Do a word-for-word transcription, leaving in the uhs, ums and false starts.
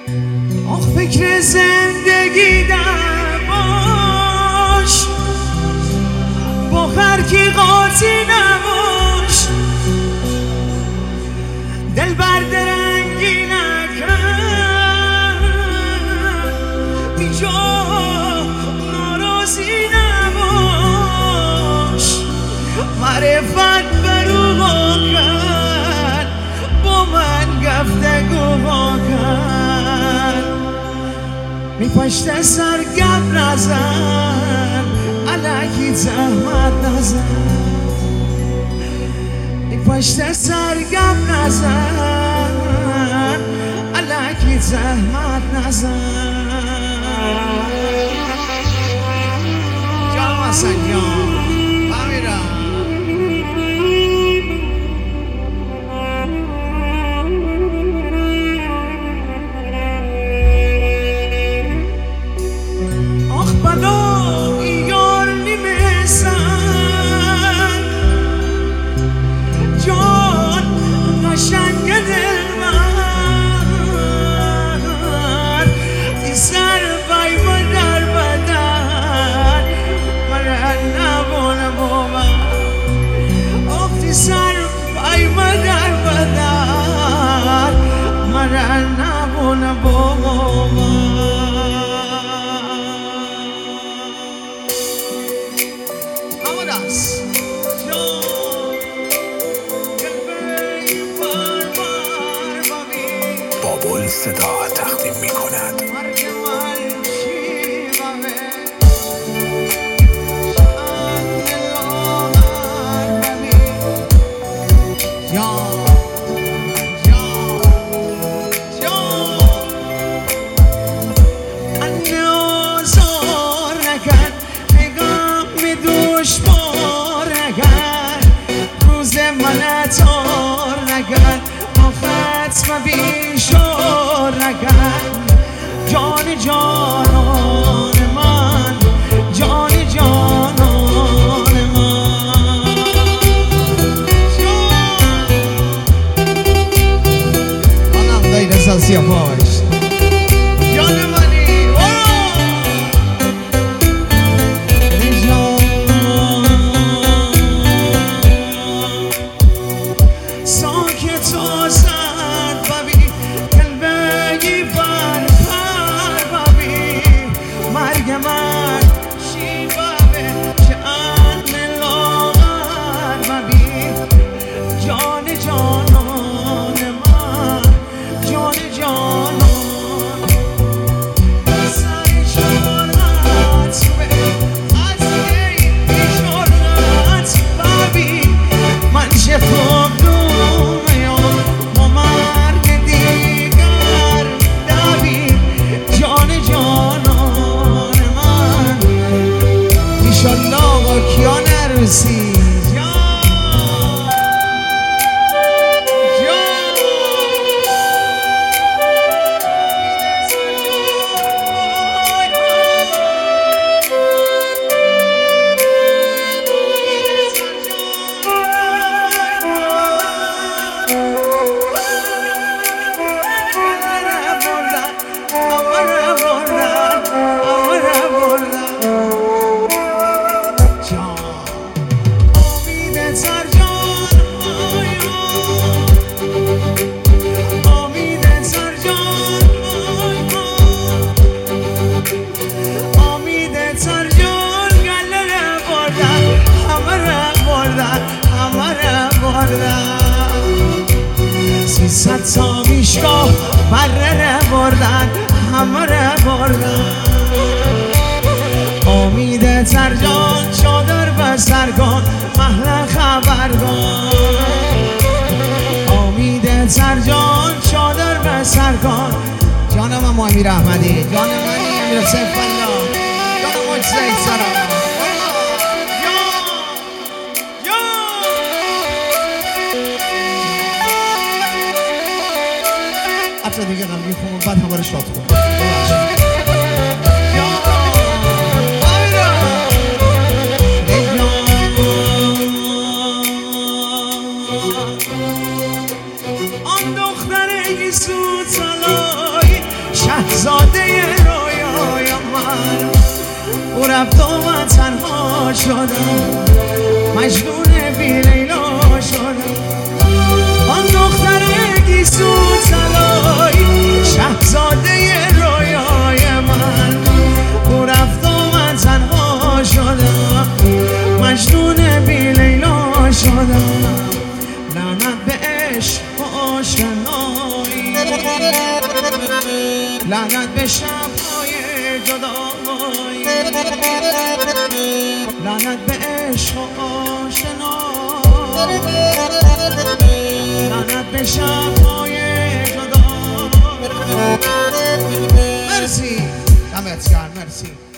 آخ فکر زندگی نباش، با هر کی قاطی نباش، دل بر درنگی نکن، بی جا ناراضی نباش، معرفت برو با کن، با من گفتگو با کن، می پشت سر گپ نزن، الکی زحمت نزن، می پشت سر گپ نزن، الکی زحمت نزن. جان حسن جان امیرم بابل صدا تقدیم می کند. بیشور نکن جان جانان من، جان جانان من، آنم دایر اساسی پاش جان منی ساکت آزد من شیبابه که ان لاغر مبی، جان جانان من، جان جانان سر شرط به از این شرط ببی من شفاق دومیان با مرگ دیگر دبی، جان جانان ایشالله آقا کیا نرسی سیصد تا میشگاه بره بردن، همه ره بردن، امید ترجان چادر به سرگان، محل خبرگان، امید ترجان چادر به سرگان، جانم هم امیر احمدی، جانم امیر امیر سیف الله، جانم مجزه سرم حتی دیگه غمگین خونم بعد همه رو شاد کن. آن دختر گیسو تلای شهزاده رویای من، او رفت و من تنها شدم، مجنون بی لیلا شدم. آن دختر گیسو طلایی شهزاده رویای من، او رفت و من تنها شدم، مجنون بی لیلا شدم. لعنت به عشق و آشنایی، لعنت به شب‌های جدایی، لعنت به عشق و آشنایی، لعنت به شب‌های جدایی. مرسی دمت گرم، مرسی.